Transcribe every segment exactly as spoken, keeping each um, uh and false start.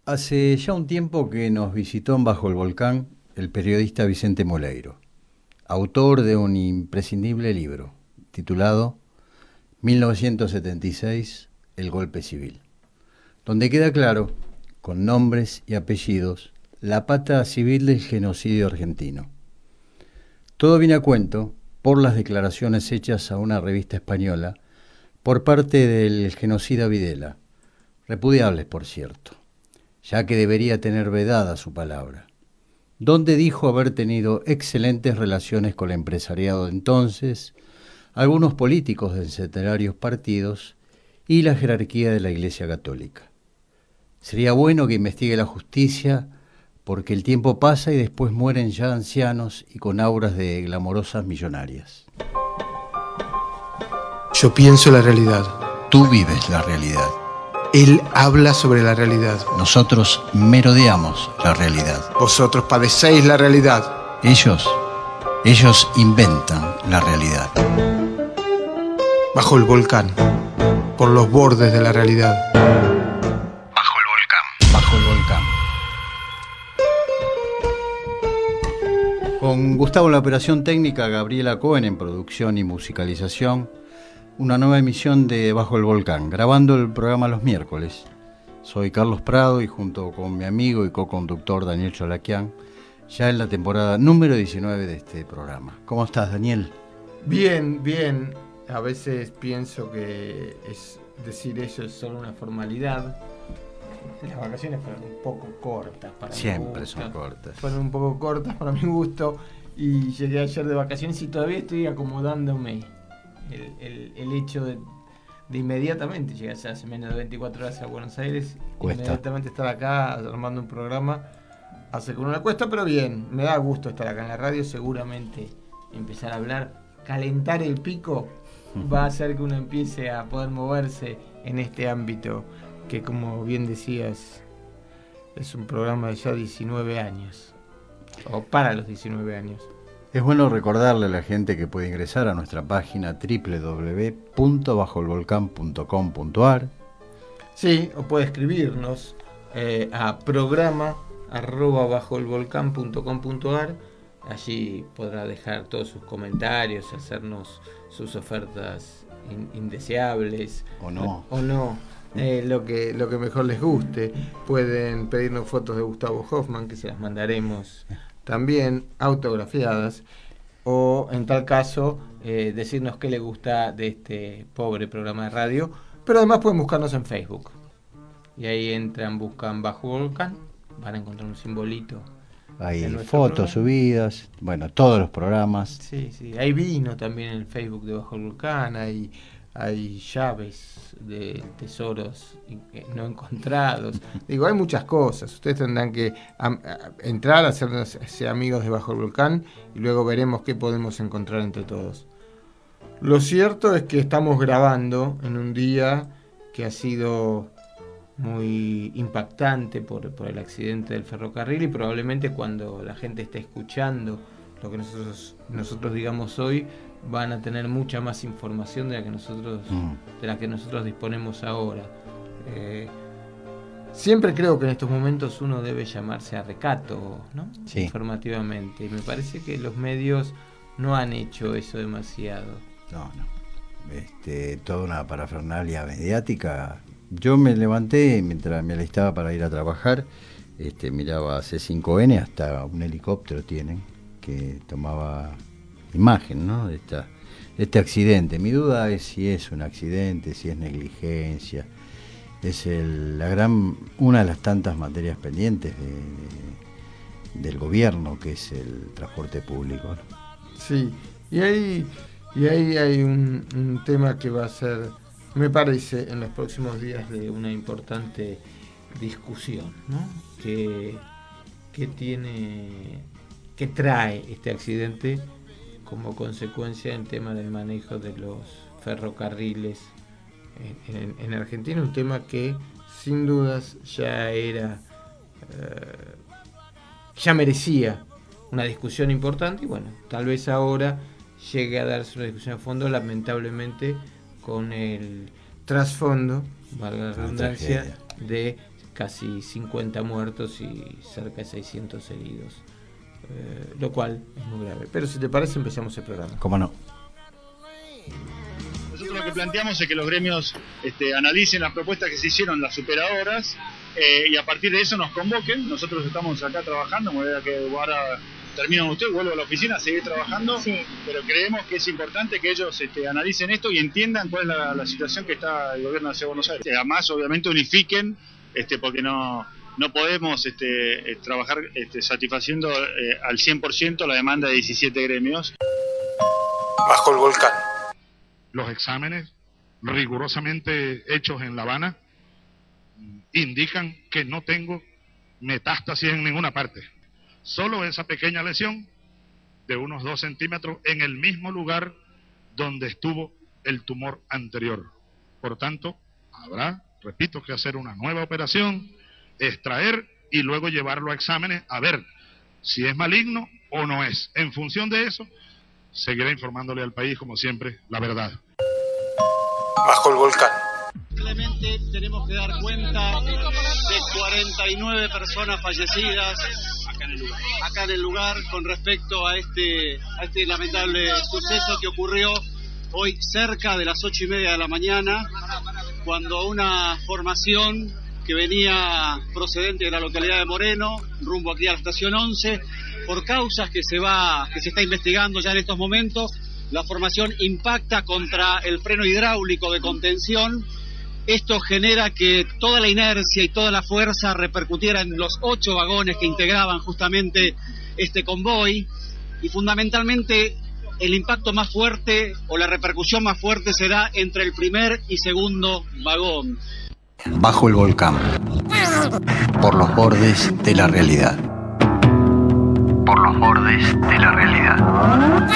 Hace ya un tiempo que nos visitó en Bajo el Volcán el periodista Vicente Moleiro, autor de un imprescindible libro titulado mil novecientos setenta y seis, El Golpe Civil, donde queda claro, con nombres y apellidos, la pata civil del genocidio argentino. Todo viene a cuento por las declaraciones hechas a una revista española por parte del genocida Videla, repudiables por cierto, ya que debería tener vedada su palabra, donde dijo haber tenido excelentes relaciones con el empresariado de entonces, algunos políticos de centenarios partidos y la jerarquía de la Iglesia Católica. Sería bueno que investigue la justicia, porque el tiempo pasa y después mueren ya ancianos y con auras de glamorosas millonarias. Yo pienso la realidad. Tú vives la realidad. Él habla sobre la realidad. Nosotros merodeamos la realidad. Vosotros padecéis la realidad. Ellos, ellos inventan la realidad. Bajo el volcán, por los bordes de la realidad. Bajo el volcán. Bajo el volcán. Con Gustavo en la operación técnica, Gabriela Cohen en producción y musicalización. Una nueva emisión de Bajo el Volcán, grabando el programa los miércoles. Soy Carlos Prado y junto con mi amigo y co-conductor Daniel Cholaquian, ya en la temporada número diecinueve de este programa. ¿Cómo estás, Daniel? Bien, bien. A veces pienso que es decir eso es solo una formalidad. Las vacaciones fueron un poco cortas para mi gusto. Siempre son cortas. Fueron un poco cortas para mi gusto y llegué ayer de vacaciones y todavía estoy acomodándome. El, el, el hecho de, de inmediatamente llegar hace menos de veinticuatro horas a Buenos Aires, cuesta. Inmediatamente estar acá armando un programa hace con una cuesta, pero bien, me da gusto estar acá en la radio, seguramente empezar a hablar, calentar el pico va a hacer que uno empiece a poder moverse en este ámbito que, como bien decías, es un programa de ya diecinueve años, o para los diecinueve años. Es bueno recordarle a la gente que puede ingresar a nuestra página doble u doble u doble u punto bajo el volcán punto com punto a r. Sí, o puede escribirnos eh, a programa arroba bajo el volcán punto com punto a r. Allí podrá dejar todos sus comentarios, hacernos sus ofertas in- indeseables. O no. O no. Eh, lo que lo que mejor les guste. Pueden pedirnos fotos de Gustavo Hoffman, que se las mandaremos también autografiadas, o en tal caso eh, decirnos qué les gusta de este pobre programa de radio. Pero además pueden buscarnos en Facebook y ahí entran, buscan Bajo Volcán, van a encontrar un simbolito. Hay fotos subidas, bueno, todos los programas. Sí, sí, hay vino también en el Facebook de Bajo el Volcán, hay, hay llaves de tesoros no encontrados. Digo, hay muchas cosas. Ustedes tendrán que a, a, entrar, hacerse amigos de Bajo el Volcán y luego veremos qué podemos encontrar entre todos. Lo cierto es que estamos grabando en un día que ha sido muy impactante por, por el accidente del ferrocarril, y probablemente cuando la gente esté escuchando lo que nosotros nosotros digamos hoy van a tener mucha más información de la que nosotros mm. de la que nosotros disponemos ahora. Eh, siempre creo que en estos momentos uno debe llamarse a recato, ¿no? Sí. Informativamente, y me parece que los medios no han hecho eso demasiado. No, no. Este, toda una parafernalia mediática. Yo me levanté mientras me alistaba para ir a trabajar, este, miraba C cinco N, hasta un helicóptero tienen que tomaba imagen, ¿no? de, esta, de este accidente. Mi duda es si es un accidente, si es negligencia. Es el, la gran, una de las tantas materias pendientes de, de, del gobierno, que es el transporte público, ¿no? Sí, y ahí, y ahí hay un, un tema que va a ser, me parece, en los próximos días de una importante discusión, ¿no? Que, que tiene, que trae este accidente como consecuencia en tema del manejo de los ferrocarriles en, en, en Argentina, un tema que sin dudas ya era, eh, ya merecía una discusión importante, y bueno, tal vez ahora llegue a darse una discusión a fondo, lamentablemente con el trasfondo, valga la redundancia, de casi cincuenta muertos y cerca de seiscientos heridos, eh, lo cual es muy grave. Pero si te parece, empezamos el programa. ¿Cómo no? Nosotros lo que planteamos es que los gremios este, analicen las propuestas que se hicieron, las superadoras, eh, y a partir de eso nos convoquen. Nosotros estamos acá trabajando, me voy a que ahora terminan ustedes, vuelvo a la oficina a seguir trabajando, sí. Pero creemos que es importante que ellos este, analicen esto y entiendan cuál es la, la situación que está el gobierno de la Ciudad de Buenos Aires. Además, obviamente, unifiquen, este, porque no, no podemos este, eh, trabajar este, satisfaciendo eh, al cien por ciento la demanda de diecisiete gremios. Bajo el volcán. Los exámenes rigurosamente hechos en La Habana indican que no tengo metástasis en ninguna parte. Solo esa pequeña lesión de unos dos centímetros en el mismo lugar donde estuvo el tumor anterior. Por tanto, habrá, repito, que hacer una nueva operación, extraer y luego llevarlo a exámenes a ver si es maligno o no es. En función de eso, seguiré informándole al país, como siempre, la verdad. Bajo el volcán. Simplemente tenemos que dar cuenta de cuarenta y nueve personas fallecidas acá en el lugar, acá en el lugar con respecto a este, a este lamentable suceso que ocurrió hoy cerca de las ocho y media de la mañana, cuando una formación que venía procedente de la localidad de Moreno, rumbo aquí a la estación once, por causas que se va, que se está investigando ya en estos momentos, la formación impacta contra el freno hidráulico de contención. Esto genera que toda la inercia y toda la fuerza repercutiera en los ocho vagones que integraban justamente este convoy, y fundamentalmente el impacto más fuerte o la repercusión más fuerte será entre el primer y segundo vagón. Bajo el volcán, por los bordes de la realidad. Por los bordes de la realidad.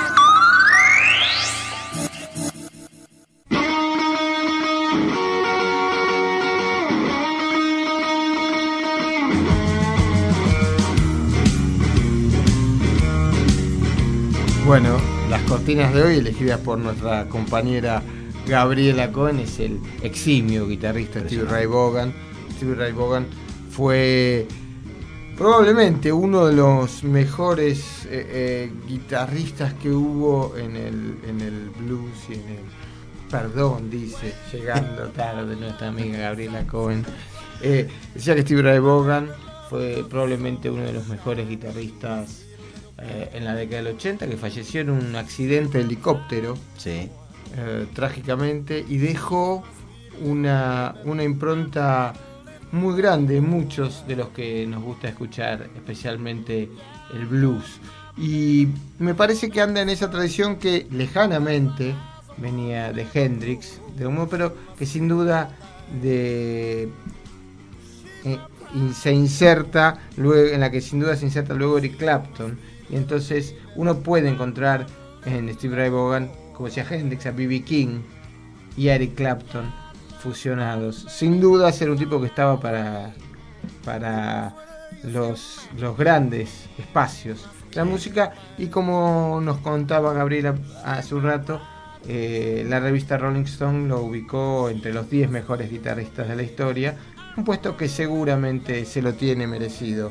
Bueno, las cortinas de hoy, elegidas por nuestra compañera Gabriela Cohen, es el eximio guitarrista Stevie Ray Vaughan. Stevie Ray Vaughan fue probablemente uno de los mejores eh, eh, guitarristas que hubo en el, en el blues y en el... Perdón, dice, llegando tarde nuestra amiga Gabriela Cohen. Eh, decía que Stevie Ray Vaughan fue probablemente uno de los mejores guitarristas eh, en la década del ochenta, que falleció en un accidente de helicóptero. Sí. Eh, trágicamente, y dejó una, una impronta muy grande en muchos de los que nos gusta escuchar, especialmente el blues. Y me parece que anda en esa tradición que lejanamente venía de Hendrix, de un, pero que sin duda de, eh, se inserta luego, en la que sin duda se inserta luego Eric Clapton. Y entonces uno puede encontrar en Stevie Ray Vaughan, como decía Hendrix, a B B King y a Eric Clapton fusionados. Sin duda ser un tipo que estaba para, para los, los grandes espacios de la música, y como nos contaba Gabriela hace un rato, eh, la revista Rolling Stone lo ubicó entre los diez mejores guitarristas de la historia, un puesto que seguramente se lo tiene merecido.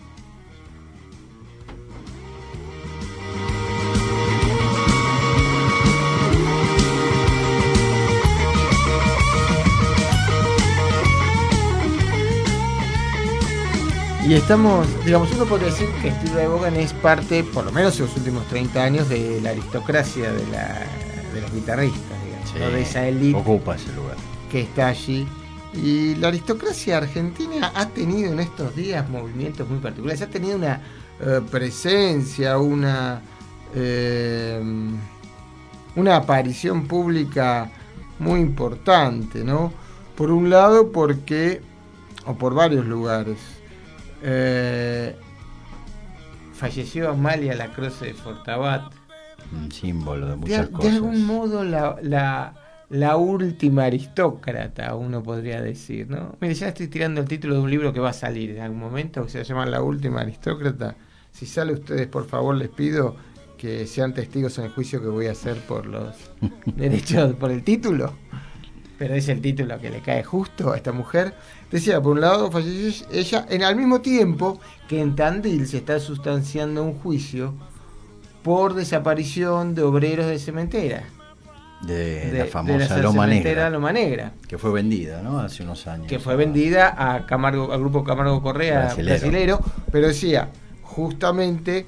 Y estamos, digamos, uno podría decir que Stevie Ray Vaughan es parte, por lo menos en los últimos treinta años, de la aristocracia de, la, de los guitarristas, digamos, sí, ¿no? De esa élite. Ocupa ese lugar. Que está allí. Y la aristocracia argentina ha tenido en estos días movimientos muy particulares. Ha tenido una uh, presencia, una, eh, una aparición pública muy importante, ¿no? Por un lado, porque, o por varios lugares. Eh, falleció Amalia Lacroze de Fortabat, un símbolo de muchas de, cosas. De algún modo la, la, la última aristócrata, uno podría decir, ¿no? Mire, ya estoy tirando el título de un libro que va a salir en algún momento, que se llama La última aristócrata. Si sale, ustedes por favor les pido que sean testigos en el juicio que voy a hacer por los derechos, por el título. pero es el título que le cae justo a esta mujer. Decía, por un lado, falleció ella, en al mismo tiempo que en Tandil se está sustanciando un juicio por desaparición de obreros de cementera. De, De la famosa de la Loma cementera Negra, Loma Negra, que fue vendida, ¿no? Hace unos años. que fue vendida a Camargo, al grupo Camargo Correa Brasilero. brasilero, pero decía, justamente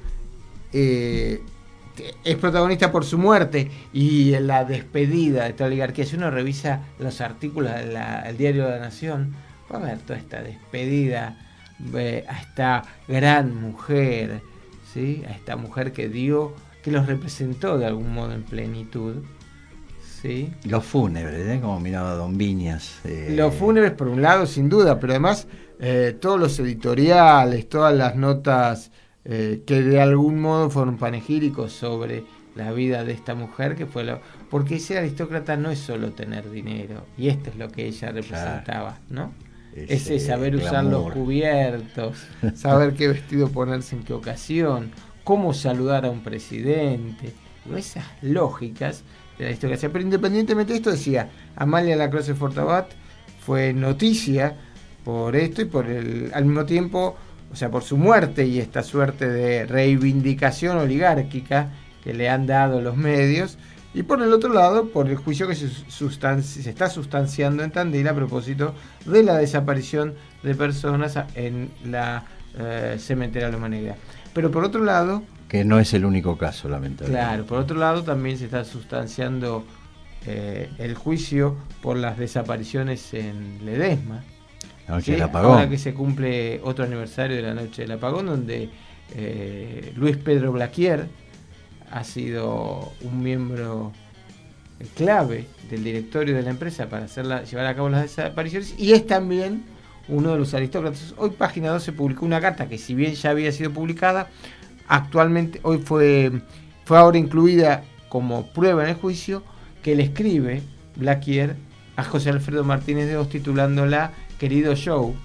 eh, es protagonista por su muerte y en la despedida de esta oligarquía. Si uno revisa los artículos del diario de la Nación, va a ver toda esta despedida eh, a esta gran mujer, ¿sí? A esta mujer que dio, que los representó de algún modo en plenitud. ¿Sí? Los fúnebres, ¿eh? Como miraba Don Viñas. Eh... Los fúnebres por un lado, sin duda, pero además eh, todos los editoriales, todas las notas eh, que de algún modo fueron panegíricos sobre la vida de esta mujer, que fue lo... porque ser aristócrata no es solo tener dinero, y esto es lo que ella representaba, ¿no? Ese, Ese saber glamour. Usar los cubiertos, saber qué vestido ponerse en qué ocasión, cómo saludar a un presidente, esas lógicas de la aristocracia. Pero independientemente de esto, decía, Amalia Lacroze Fortabat fue noticia por esto y por el, al mismo tiempo, o sea, por su muerte y esta suerte de reivindicación oligárquica que le han dado los medios, y por el otro lado, por el juicio que se, sustanci- se está sustanciando en Tandil a propósito de la desaparición de personas en la eh, cementera Loma Negra. Pero por otro lado, que no es el único caso, lamentablemente. Claro, por otro lado también se está sustanciando eh, el juicio por las desapariciones en Ledesma. La noche ¿sí? del apagón. Ahora que se cumple otro aniversario de la noche del apagón, donde eh, Luis Pedro Blaquier ha sido un miembro clave del directorio de la empresa para hacerla, llevar a cabo las desapariciones, y es también uno de los aristócratas. Hoy Página doce publicó una carta que, si bien ya había sido publicada, actualmente, hoy fue, fue ahora incluida como prueba en el juicio, que le escribe Blaquier a José Alfredo Martínez de Hoz, titulándola Querido Joe,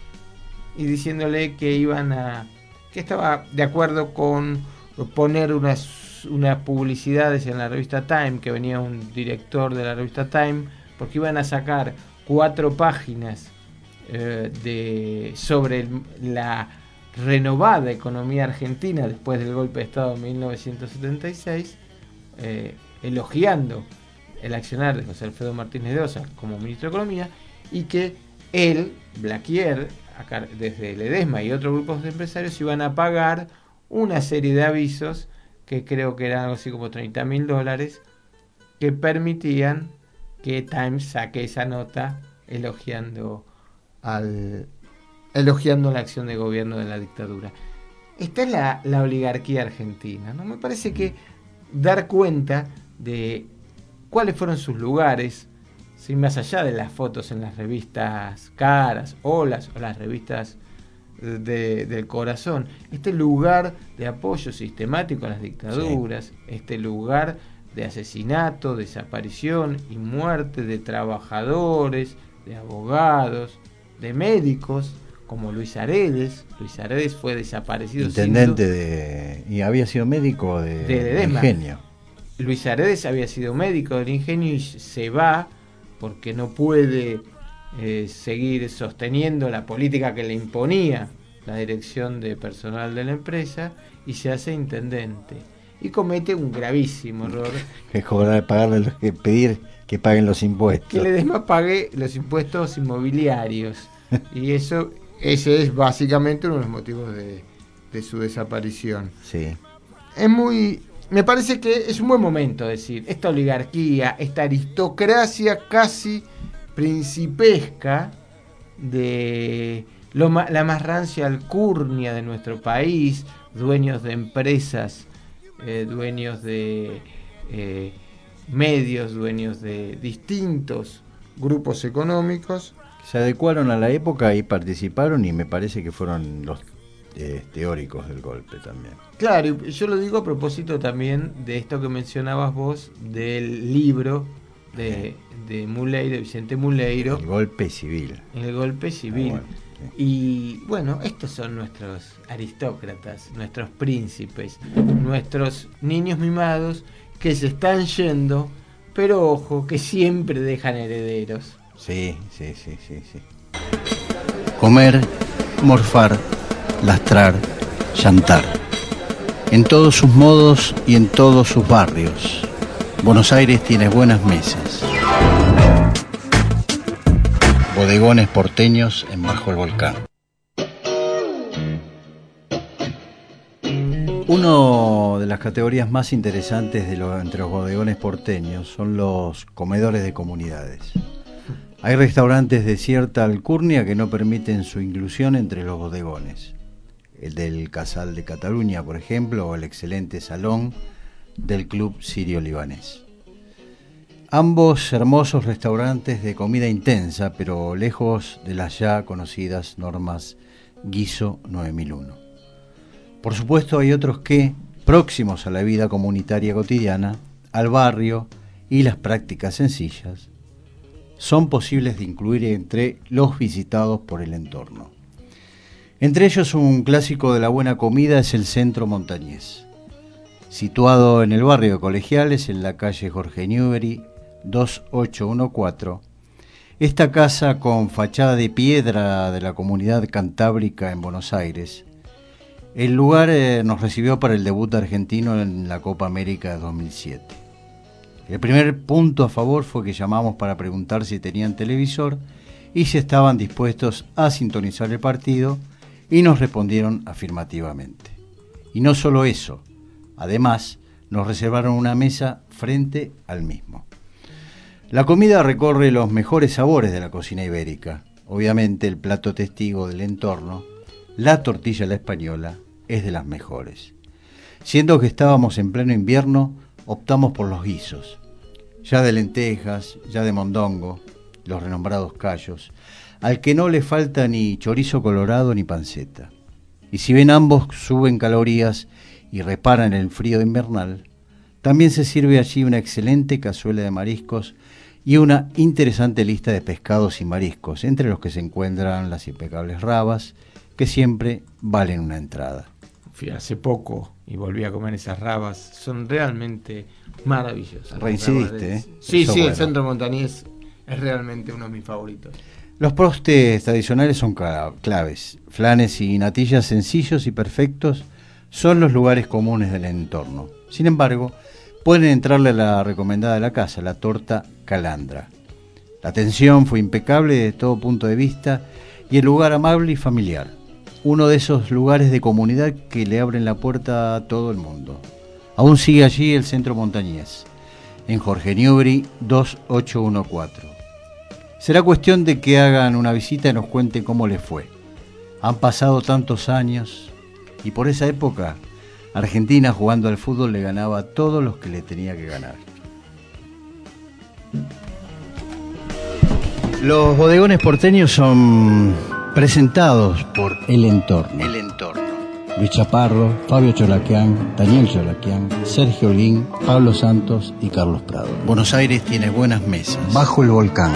y diciéndole que iban a, que estaba de acuerdo con poner unas, unas publicidades en la revista Time, que venía un director de la revista Time, porque iban a sacar cuatro páginas eh, de sobre el, la renovada economía argentina después del golpe de Estado en mil novecientos setenta y seis, eh, elogiando el accionar de José Alfredo Martínez de Hoz como ministro de Economía, y que él, Blaquier, acá, desde Ledesma y otros grupos de empresarios, iban a pagar una serie de avisos que creo que eran algo así como treinta mil dólares, que permitían que Times saque esa nota elogiando al elogiando la acción de gobierno de la dictadura. Esta es la, la oligarquía argentina, ¿no? Me parece que dar cuenta de cuáles fueron sus lugares, sin más allá de las fotos en las revistas caras o las, o las revistas de, del corazón, este lugar de apoyo sistemático a las dictaduras, sí. Este lugar de asesinato, desaparición y muerte de trabajadores, de abogados, de médicos, como Luis Aredes. Luis Aredes fue desaparecido. Intendente de... y había sido médico de, de, de Ingenio. Luis Aredes había sido médico del Ingenio y se va porque no puede eh, seguir sosteniendo la política que le imponía la dirección de personal de la empresa, y se hace intendente. Y comete un gravísimo error. Que cobrar, pagarle, que pedir que paguen los impuestos. Que Ledesma pague los impuestos inmobiliarios. Y eso... ese es básicamente uno de los motivos de, de su desaparición. Sí. Es muy... me parece que es un buen momento decir, esta oligarquía, esta aristocracia casi principesca de lo, la más rancia alcurnia de nuestro país, dueños de empresas, eh, dueños de eh, medios, dueños de distintos grupos económicos, se adecuaron a la época y participaron, y me parece que fueron los eh, teóricos del golpe también. Claro, y yo lo digo a propósito también de esto que mencionabas vos, del libro de, de Muleiro, de Vicente Muleiro. El golpe civil. El golpe civil. Ah, bueno, sí. Y bueno, estos son nuestros aristócratas, nuestros príncipes, nuestros niños mimados que se están yendo pero ojo, que siempre dejan herederos. Sí, sí, sí, sí, sí. Comer, morfar, lastrar, llantar. En todos sus modos y en todos sus barrios. Buenos Aires tiene buenas mesas. Bodegones porteños en Bajo el Volcán. Una de las categorías más interesantes de los, entre los bodegones porteños son los comedores de comunidades. Hay restaurantes de cierta alcurnia que no permiten su inclusión entre los bodegones. El del Casal de Cataluña, por ejemplo, o el excelente Salón del Club Sirio-Libanés. Ambos hermosos restaurantes de comida intensa, pero lejos de las ya conocidas normas GUISO nueve mil uno. Por supuesto, hay otros que, próximos a la vida comunitaria cotidiana, al barrio y las prácticas sencillas, son posibles de incluir entre los visitados por el entorno. Entre ellos, un clásico de la buena comida es el Centro Montañés, situado en el barrio de Colegiales, en la calle Jorge Newbery dos ocho uno cuatro. Esta casa, con fachada de piedra de la comunidad cantábrica en Buenos Aires, el lugar eh, nos recibió para el debut argentino en la Copa América de dos mil siete. El primer punto a favor fue que llamamos para preguntar si tenían televisor y si estaban dispuestos a sintonizar el partido, y nos respondieron afirmativamente. Y no solo eso, además nos reservaron una mesa frente al mismo. La comida recorre los mejores sabores de la cocina ibérica. Obviamente el plato testigo del entorno, la tortilla a la española, es de las mejores. Siendo que estábamos en pleno invierno, optamos por los guisos, ya de lentejas, ya de mondongo, los renombrados callos, al que no le falta ni chorizo colorado ni panceta. Y si bien ambos suben calorías y reparan el frío invernal, también se sirve allí una excelente cazuela de mariscos y una interesante lista de pescados y mariscos, entre los que se encuentran las impecables rabas, que siempre valen una entrada. Fui hace poco y volví a comer esas rabas, son realmente maravillosas. Reincidiste, ¿eh? Sí, Eso sí, bueno. El Centro Montañés es realmente uno de mis favoritos. Los postres tradicionales son claves. Flanes y natillas sencillos y perfectos son los lugares comunes del entorno. Sin embargo, pueden entrarle a la recomendada de la casa, la torta calandra. La atención fue impecable desde todo punto de vista y el lugar amable y familiar. Uno de esos lugares de comunidad que le abren la puerta a todo el mundo. Aún sigue allí el Centro Montañés, en Jorge Newbery dos ocho uno cuatro. Será cuestión de que hagan una visita y nos cuenten cómo les fue. Han pasado tantos años y por esa época Argentina, jugando al fútbol, le ganaba a todos los que le tenía que ganar. Los bodegones porteños son presentados por El Entorno. El Entorno. Luis Chaparro, Fabio Cholaquián, Daniel Cholaquián, Sergio Lin, Pablo Santos y Carlos Prado. Buenos Aires tiene buenas mesas. Bajo el Volcán.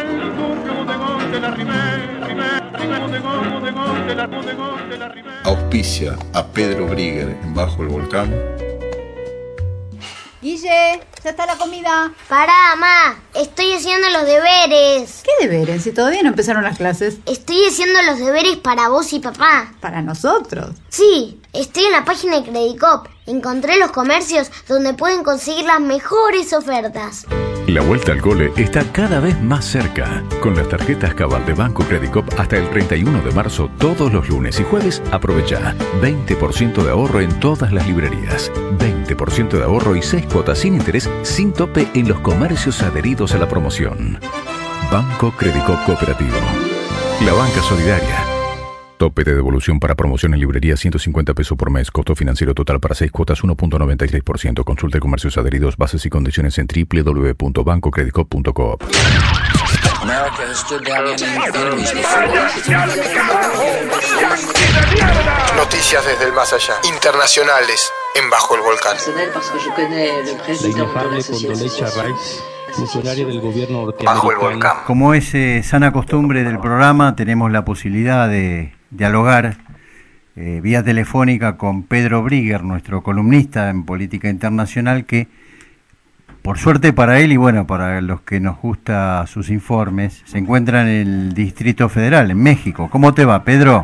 Auspicia a Pedro Brigger en Bajo el Volcán. Guille, ya está la comida. Pará, mamá, estoy haciendo los deberes. ¿Qué deberes? Si todavía no empezaron las clases. Estoy haciendo los deberes para vos y papá. ¿Para nosotros? Sí, estoy en la página de Credicop. Encontré los comercios donde pueden conseguir las mejores ofertas. La vuelta al cole está cada vez más cerca. Con las tarjetas Cabal de Banco Credicop hasta el treinta y uno de marzo, todos los lunes y jueves, aprovecha veinte por ciento de ahorro en todas las librerías. veinte por ciento de ahorro y seis cuotas sin interés, sin tope en los comercios adheridos a la promoción. Banco Credicop Cooperativo. La banca solidaria. Tope de devolución para promoción en librería ciento cincuenta pesos por mes. Costo financiero total para seis cuotas uno punto noventa y seis por ciento. Consulte comercios adheridos, bases y condiciones en doble u doble u doble u punto banco credicop punto coop. Noticias desde el más allá. Internacionales en Bajo el Volcán. La inefable Condoleezza Rice, funcionaria del gobierno Bajo el Volcán. Como es eh, sana costumbre del programa, tenemos la posibilidad de dialogar eh, vía telefónica con Pedro Brigger, nuestro columnista en política internacional, que por suerte para él y bueno, para los que nos gusta sus informes, se encuentra en el Distrito Federal, en México. ¿Cómo te va, Pedro?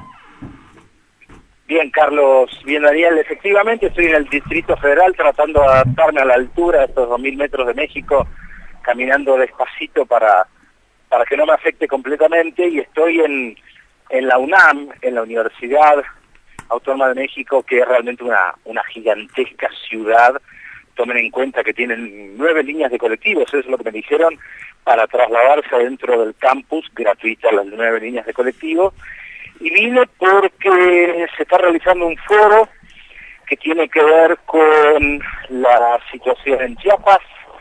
Bien, Carlos, bien, Daniel. Efectivamente, estoy en el Distrito Federal tratando de adaptarme a la altura de estos dos mil metros de México, caminando despacito para, para que no me afecte completamente, y estoy en, en la UNAM, en la Universidad Autónoma de México, que es realmente una, una gigantesca ciudad. Tomen en cuenta que tienen nueve líneas de colectivos, eso es lo que me dijeron, para trasladarse dentro del campus, gratuitas las nueve líneas de colectivo. Y vine porque se está realizando un foro que tiene que ver con la situación en Chiapas,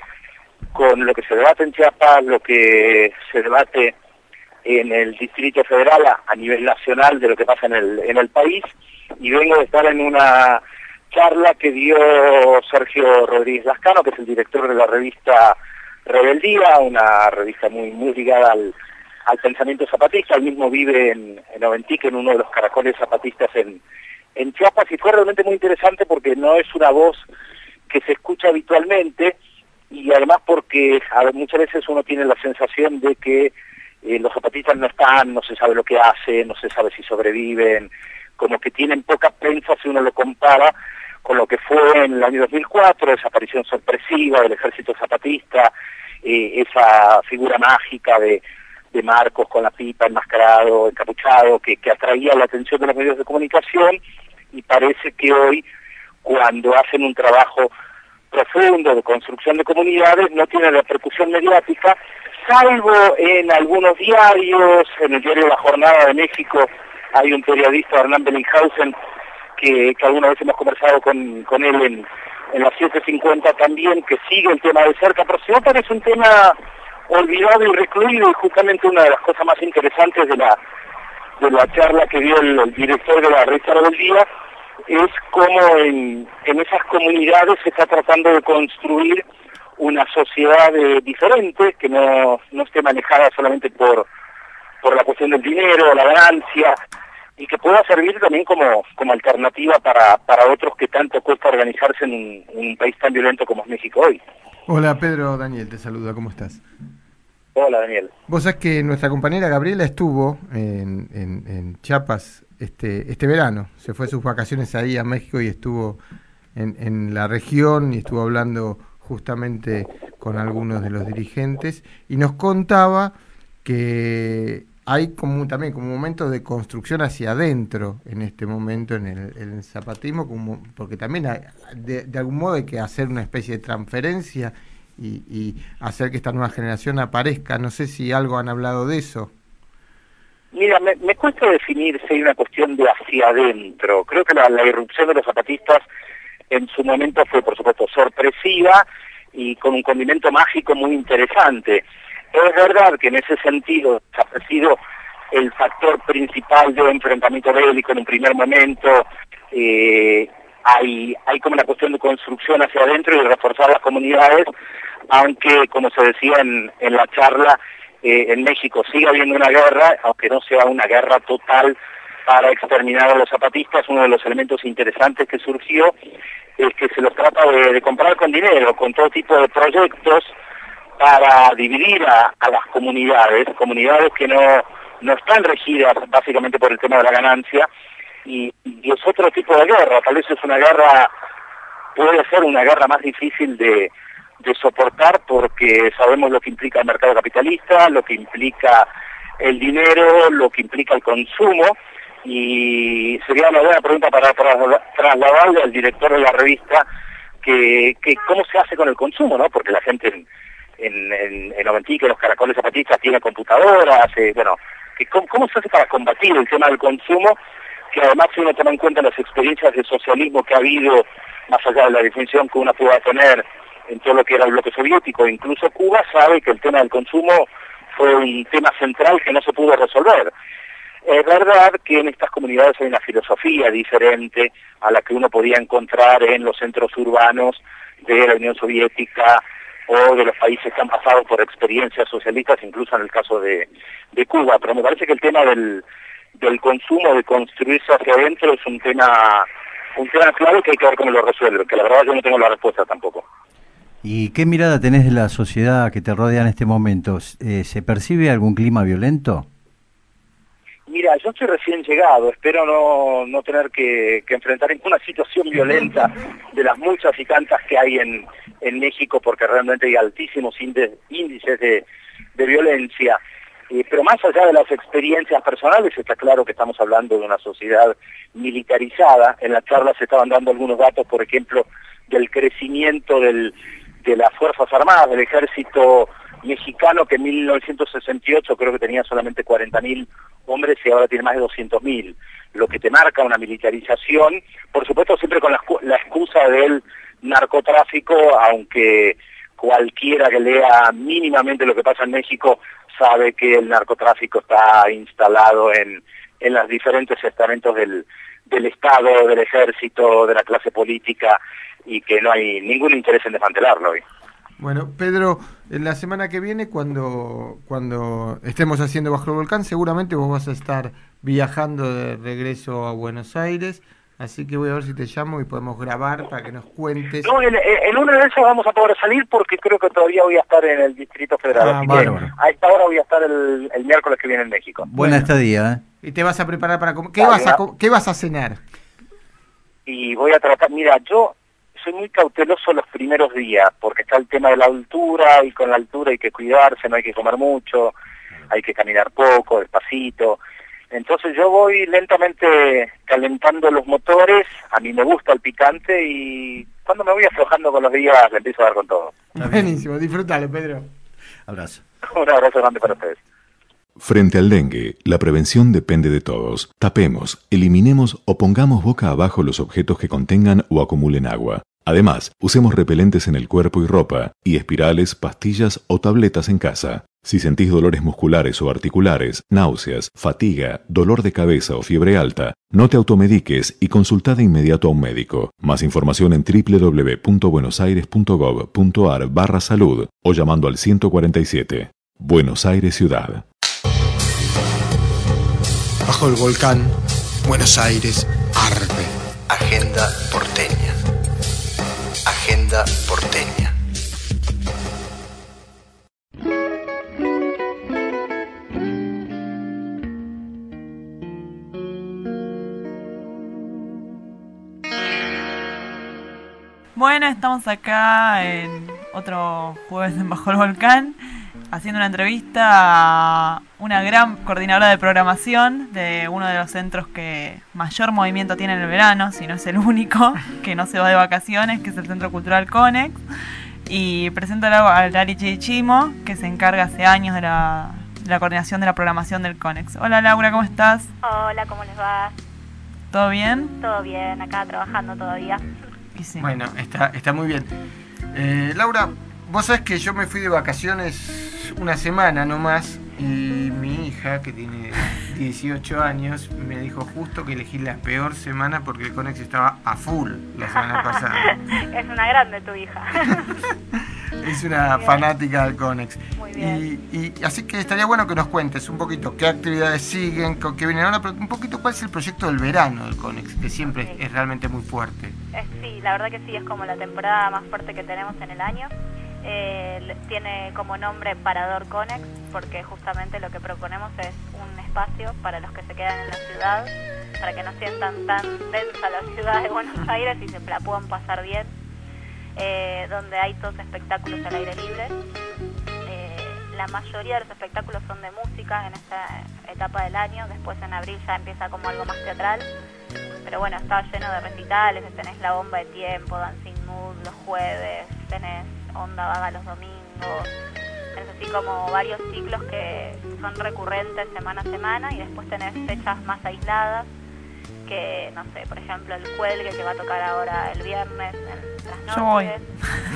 con lo que se debate en Chiapas, lo que se debate en el Distrito Federal a, a nivel nacional de lo que pasa en el, en el país. Y vengo de estar en una charla que dio Sergio Rodríguez Lascano, que es el director de la revista Rebeldía, una revista muy, muy ligada al al pensamiento zapatista. Él mismo vive en, en Oventique, en uno de los caracoles zapatistas en, en Chiapas, y fue realmente muy interesante porque no es una voz que se escucha habitualmente, y además porque a ver, muchas veces uno tiene la sensación de que eh, los zapatistas no están, no se sabe lo que hacen, no se sabe si sobreviven, como que tienen poca prensa si uno lo compara con lo que fue en el año dos mil cuatro, esa aparición sorpresiva del ejército zapatista, eh, esa figura mágica de de Marcos con la pipa, enmascarado, encapuchado, que, que atraía la atención de los medios de comunicación, y parece que hoy, cuando hacen un trabajo profundo de construcción de comunidades, no tiene repercusión mediática, salvo en algunos diarios. En el diario La Jornada de México hay un periodista, Hernán Bellinghausen, que, que alguna vez hemos conversado con, con él en, en las siete cincuenta también, que sigue el tema de cerca, pero si no parece un tema olvidado y recluido. Y justamente una de las cosas más interesantes de la de la charla que dio el, el director de la revista del día es cómo en, en esas comunidades se está tratando de construir una sociedad eh, diferente, que no, no esté manejada solamente por por la cuestión del dinero, la ganancia, y que pueda servir también como, como alternativa para, para otros que tanto cuesta organizarse en un, en un país tan violento como es México hoy. Hola Pedro, Daniel te saluda, ¿cómo estás? Hola Daniel. Vos sabés que nuestra compañera Gabriela estuvo en, en, en Chiapas este, este verano, se fue sus vacaciones ahí a México y estuvo en, en la región y estuvo hablando justamente con algunos de los dirigentes y nos contaba que hay como también como momentos de construcción hacia adentro en este momento en el, en el zapatismo, como, porque también hay, de, de algún modo hay que hacer una especie de transferencia y, y hacer que esta nueva generación aparezca. No sé si algo han hablado de eso. Mira, me, me cuesta definir si hay una cuestión de hacia adentro. Creo que la, la irrupción de los zapatistas en su momento fue, por supuesto, sorpresiva y con un condimento mágico muy interesante. Es verdad que en ese sentido ha sido el factor principal de un enfrentamiento bélico en un primer momento. Eh, hay, hay como una cuestión de construcción hacia adentro y de reforzar las comunidades, aunque, como se decía en, en la charla, eh, en México sigue habiendo una guerra, aunque no sea una guerra total para exterminar a los zapatistas. Uno de los elementos interesantes que surgió es que se los trata de, de comprar con dinero, con todo tipo de proyectos, para dividir a, a las comunidades, comunidades que no, no están regidas básicamente por el tema de la ganancia, y, y es otro tipo de guerra. Tal vez es una guerra, puede ser una guerra más difícil de, de soportar, porque sabemos lo que implica el mercado capitalista, lo que implica el dinero, lo que implica el consumo, y sería una buena pregunta para trasladarle al director de la revista que, que cómo se hace con el consumo, ¿no? Porque la gente en, en, en, en Oventique, los caracoles zapatistas, tiene computadoras, eh, bueno, que cómo, cómo se hace para combatir el tema del consumo, que además si uno toma en cuenta las experiencias de socialismo que ha habido, más allá de la definición que uno pueda tener en todo lo que era el bloque soviético, incluso Cuba, sabe que el tema del consumo fue un tema central que no se pudo resolver. Es verdad que en estas comunidades hay una filosofía diferente a la que uno podía encontrar en los centros urbanos de la Unión Soviética o de los países que han pasado por experiencias socialistas, incluso en el caso de, de Cuba. Pero me parece que el tema del, del consumo, de construirse hacia adentro, es un tema, un tema clave que hay que ver cómo lo resuelve, que la verdad yo no tengo la respuesta tampoco. ¿Y qué mirada tenés de la sociedad que te rodea en este momento? Eh, ¿Se percibe algún clima violento? Mira, yo estoy recién llegado, espero no, no tener que, que enfrentar ninguna situación violenta de las muchas y tantas que hay en, en México, porque realmente hay altísimos índices, índices de, de violencia. Eh, pero más allá de las experiencias personales, está claro que estamos hablando de una sociedad militarizada. En la charla se estaban dando algunos datos, por ejemplo, del crecimiento del, de las Fuerzas Armadas, del ejército mexicano, que en mil novecientos sesenta y ocho creo que tenía solamente cuarenta mil hombres y ahora tiene más de doscientos mil, lo que te marca una militarización, por supuesto siempre con la, la excusa del narcotráfico, aunque cualquiera que lea mínimamente lo que pasa en México sabe que el narcotráfico está instalado en, en los diferentes estamentos del, del Estado, del Ejército, de la clase política, y que no hay ningún interés en desmantelarlo hoy. Bueno, Pedro, en la semana que viene, cuando cuando estemos haciendo Bajo el Volcán, seguramente vos vas a estar viajando de regreso a Buenos Aires, así que voy a ver si te llamo y podemos grabar para que nos cuentes. No, en, en una de esas vamos a poder salir porque creo que todavía voy a estar en el Distrito Federal, Ah, así bueno. que a esta hora voy a estar el, el miércoles que viene en México. Buena estadía, ¿eh? Y te vas a preparar para comer. ¿Qué, Dale, vas a, va. co- ¿Qué vas a cenar? Y voy a tratar, mira, yo soy muy cauteloso los primeros días, porque está el tema de la altura, y con la altura hay que cuidarse, no hay que comer mucho, hay que caminar poco, despacito. Entonces yo voy lentamente calentando los motores, a mí me gusta el picante, y cuando me voy aflojando con los días le empiezo a dar con todo. Buenísimo, disfrútalo, Pedro. Abrazo. Un abrazo grande para ustedes. Frente al dengue, la prevención depende de todos. Tapemos, eliminemos o pongamos boca abajo los objetos que contengan o acumulen agua. Además, usemos repelentes en el cuerpo y ropa, y espirales, pastillas o tabletas en casa. Si sentís dolores musculares o articulares, náuseas, fatiga, dolor de cabeza o fiebre alta, no te automediques y consulta de inmediato a un médico. Más información en doble u doble u doble u punto buenosaires punto gov punto ar barra salud o llamando al ciento cuarenta y siete. Buenos Aires Ciudad. Bajo el volcán, Buenos Aires arde. Agenda porteña. Agenda porteña. Bueno, estamos acá en otro jueves en Bajo el Volcán, haciendo una entrevista a una gran coordinadora de programación de uno de los centros que mayor movimiento tiene en el verano, si no es el único, que no se va de vacaciones, que es el Centro Cultural Conex. Y presento a Lari Chichimo, que se encarga hace años de la, de la coordinación de la programación del Conex. Hola Laura, ¿cómo estás? Hola, ¿cómo les va? ¿Todo bien? Todo bien, acá trabajando todavía. Y sí. Bueno, está, está muy bien. Eh, Laura, vos sabés que yo me fui de vacaciones una semana nomás y mi hija, que tiene dieciocho años, me dijo justo que elegí la peor semana porque el Conex estaba a full la semana pasada. Es una grande tu hija. Es una fanática del Conex. Muy bien. Y, y así que estaría bueno que nos cuentes un poquito qué actividades siguen, con qué vienen ahora, pero un poquito cuál es el proyecto del verano del Conex, que siempre Sí. es, es realmente muy fuerte. Eh, sí, la verdad que sí, es como la temporada más fuerte que tenemos en el año. Eh, le- tiene como nombre Parador Conex, porque justamente lo que proponemos es un espacio para los que se quedan en la ciudad, para que no sientan tan densa la ciudad de Buenos Aires y se la puedan pasar bien, eh, donde hay todos espectáculos al aire libre. Eh, la mayoría de los espectáculos son de música en esta etapa del año, después en abril ya empieza como algo más teatral, pero bueno, está lleno de recitales, tenés La Bomba de Tiempo, Dancing Mood los jueves, tenés Onda Vaga los domingos, tenés así como varios ciclos que son recurrentes semana a semana, y después tenés fechas más aisladas, que no sé, por ejemplo el Cuelgue, que va a tocar ahora el viernes en las Yo voy. noches.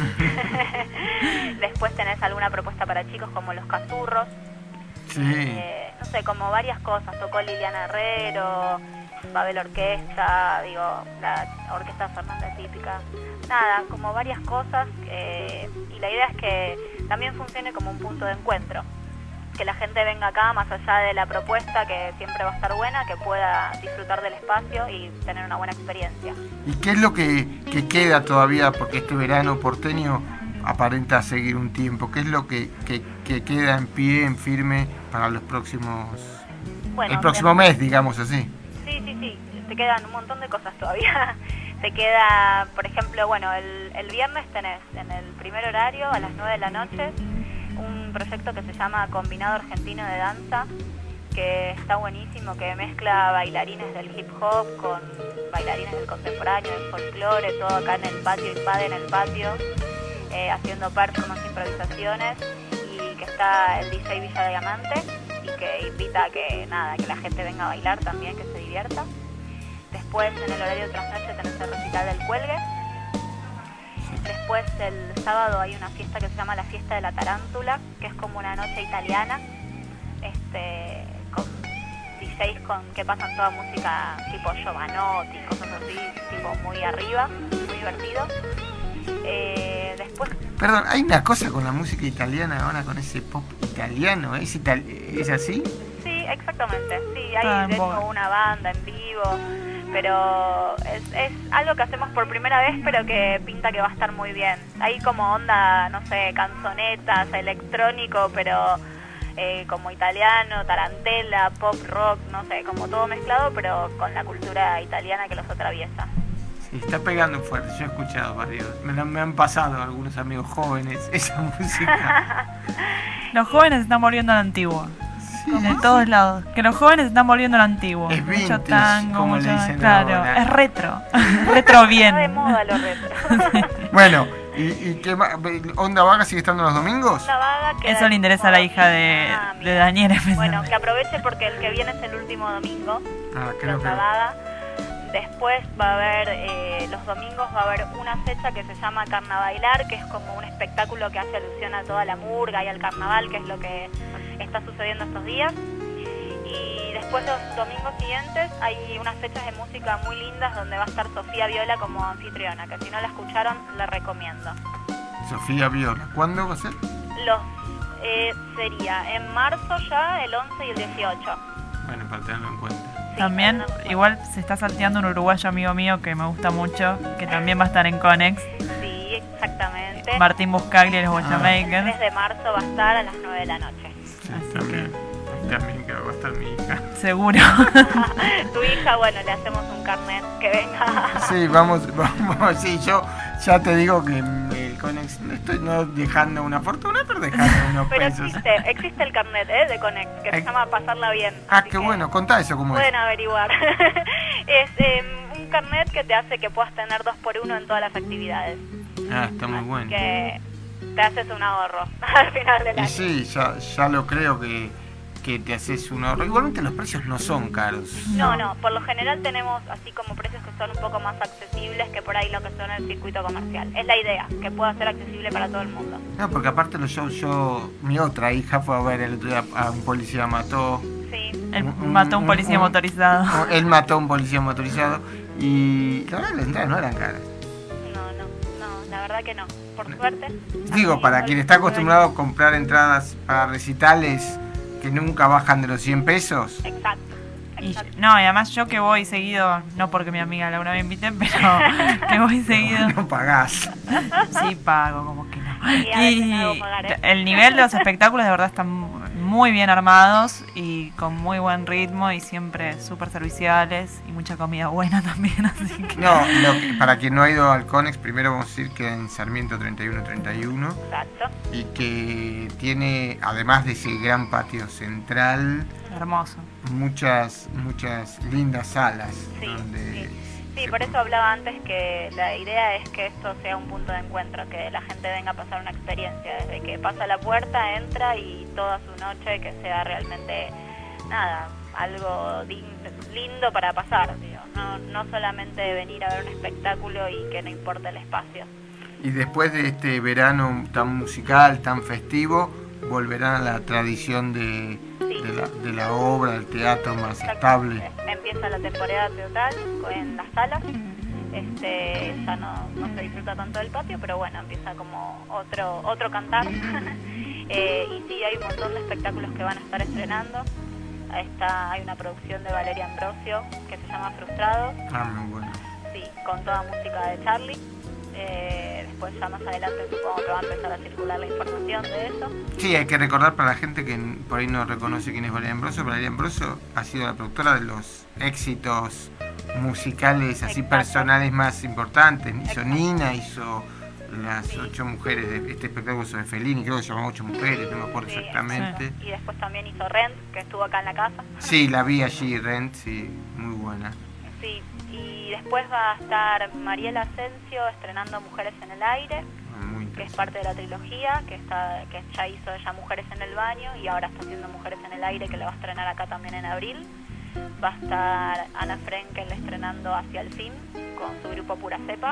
Después tenés alguna propuesta para chicos como Los Cazurros. Sí. Eh, no sé, como varias cosas. Tocó Liliana Herrero, va a haber orquesta, digo, la orquesta Fernández típica. Nada, como varias cosas. Eh, y la idea es que también funcione como un punto de encuentro. Que la gente venga acá, más allá de la propuesta, que siempre va a estar buena, que pueda disfrutar del espacio y tener una buena experiencia. ¿Y qué es lo que, que queda todavía? Porque este verano porteño aparenta seguir un tiempo? ¿Qué es lo que, que, que queda en pie, en firme para los próximos, bueno, el próximo mes, digamos así? Sí, sí, sí, te quedan un montón de cosas todavía. Te queda, por ejemplo, bueno, el, el viernes tenés en el primer horario a las nueve de la noche un proyecto que se llama Combinado Argentino de Danza, que está buenísimo, que mezcla bailarines del hip hop con bailarines del contemporáneo, del folclore, todo acá en el patio, invaden el patio, eh, haciendo performance, improvisaciones, y que está el D J Villa Diamante, y que invita a que, nada, que la gente venga a bailar también, que se divierta. Después, en el horario de trasnoche, tenés el recital del Cuelgue. Después, el sábado, hay una fiesta que se llama la Fiesta de la Tarántula, que es como una noche italiana, este, con D Js con, que pasan toda música tipo Giovanotti, cosas así, tipo muy arriba, muy divertido. Eh, después... Perdón, hay una cosa con la música italiana ahora, con ese pop italiano, ¿es, itali- ¿es así? Sí, exactamente, sí, hay de hecho una banda en vivo, pero es, es algo que hacemos por primera vez, pero que pinta que va a estar muy bien. Hay como onda, no sé, canzonetas, electrónico, pero eh, como italiano, tarantela, pop rock, no sé, como todo mezclado, pero con la cultura italiana que los atraviesa. Sí, está pegando fuerte, yo he escuchado varios, me, la, me han pasado algunos amigos jóvenes esa música. Los jóvenes están volviendo a la antigua. De todos lados. Que los jóvenes están volviendo a lo antiguo. Es vintage, mucho tango, como mucho, le dicen claro, ahora. es retro. Retro bien. Está de moda lo retro. Bueno, ¿y, y qué más? ¿Onda Vaga sigue estando los domingos? Onda Vaga queda Eso le interesa a la hija de, ah, de Daniel. Bueno, que aproveche porque el que viene es el último domingo. Ah, creo Onda que... Vaga. Después va a haber, eh, los domingos va a haber una fecha que se llama Carnavailar, que es como un espectáculo que hace alusión a toda la murga y al carnaval, que es lo que está sucediendo estos días. Y después los domingos siguientes hay unas fechas de música muy lindas donde va a estar Sofía Viola como anfitriona, que si no la escucharon, la recomiendo. Sofía Viola, ¿cuándo va a ser? Los eh, sería en marzo ya, el once y el dieciocho. Bueno, para tenerlo en cuenta. Sí, también, igual se está salteando un uruguayo amigo mío que me gusta mucho, que también va a estar en Conex. Sí, exactamente. Martín Buscaglia y los El Guayamakers. tres de marzo va a estar a las nueve de la noche. Sí, también. También que va a estar mi hija. Seguro. Tu hija, bueno, le hacemos un carnet que venga. Sí, vamos, vamos, sí, yo ya te digo que el Conex, estoy no dejando una fortuna, pero dejando unos Pero pesos. existe, existe el carnet ¿eh? de Conex, que se llama Pasarla Bien. Ah, qué bueno, contá eso cómo es. Pueden averiguar. Es eh, un carnet que te hace que puedas tener dos por uno en todas las actividades. Ah, está muy bueno. Que te haces un ahorro al final del Y año. sí, ya, ya lo creo que, que te haces un ahorro. Igualmente los precios no son caros. No, no, por lo general tenemos así como precios que son un poco más accesibles que por ahí lo que son el circuito comercial. Es la idea, que pueda ser accesible para todo el mundo. No, porque aparte los shows, yo, mi otra hija fue a ver el otro día a un policía mató. Sí. Él mató a un policía un, motorizado. Él mató a un policía motorizado y la verdad las entradas no eran caras. No, no, no, la verdad que no. Por suerte. Digo, para quien está acostumbrado a comprar entradas para recitales que nunca bajan de los cien pesos. Exacto. Y, no, y además yo que voy seguido, no porque mi amiga Laura me invite, pero que voy seguido. No, no pagás. Sí, pago, como que no. Y a veces Y me hago pagar, ¿eh? el nivel de los espectáculos de verdad están muy bien armados y con muy buen ritmo y siempre súper serviciales y mucha comida buena también, así que... No, lo que- para quien no ha ido al Conex, primero vamos a decir que en Sarmiento treinta y uno treinta y uno. Exacto. Y que tiene, además de ese gran patio central, Hermoso. muchas muchas lindas salas. Sí, donde sí. Sí, por eso hablaba antes que la idea es que esto sea un punto de encuentro, que la gente venga a pasar una experiencia, desde que pasa la puerta, entra y toda su noche que sea realmente, nada, algo din- lindo para pasar, digo. No, no solamente venir a ver un espectáculo y que no importe el espacio. Y después de este verano tan musical, tan festivo, volverán a la tradición de, Sí. de, la, de la obra, del teatro más estable. Empieza la temporada teatral en las salas, este, ya no, no se disfruta tanto del patio, pero bueno, empieza como otro otro cantar. eh, y sí, hay un montón de espectáculos que van a estar estrenando. Está, hay una producción de Valeria Ambrosio que se llama Frustrado, Ah, muy bueno. sí, con toda música de Charlie. Eh, después ya más adelante supongo que va a empezar a circular la información de eso. Sí, hay que recordar para la gente que por ahí no reconoce quién es Valeria Ambrosio. Valeria Ambrosio ha sido la productora de los éxitos musicales así Exacto. personales más importantes. Hizo Exacto. Nina, hizo Las sí. ocho mujeres de este espectáculo de Fellini, creo que se llama Ocho mujeres, no me acuerdo sí, exactamente. Sí. Y después también hizo Rent, que estuvo acá en la casa. Sí, la vi allí, Rent, sí, muy buena. Sí, y después va a estar Mariela Asensio estrenando Mujeres en el Aire, que es parte de la trilogía, que está que ya hizo ella Mujeres en el Baño y ahora está haciendo Mujeres en el Aire, que la va a estrenar acá también en abril. Va a estar Ana Frenkel estrenando Hacia el Fin con su grupo Pura Cepa.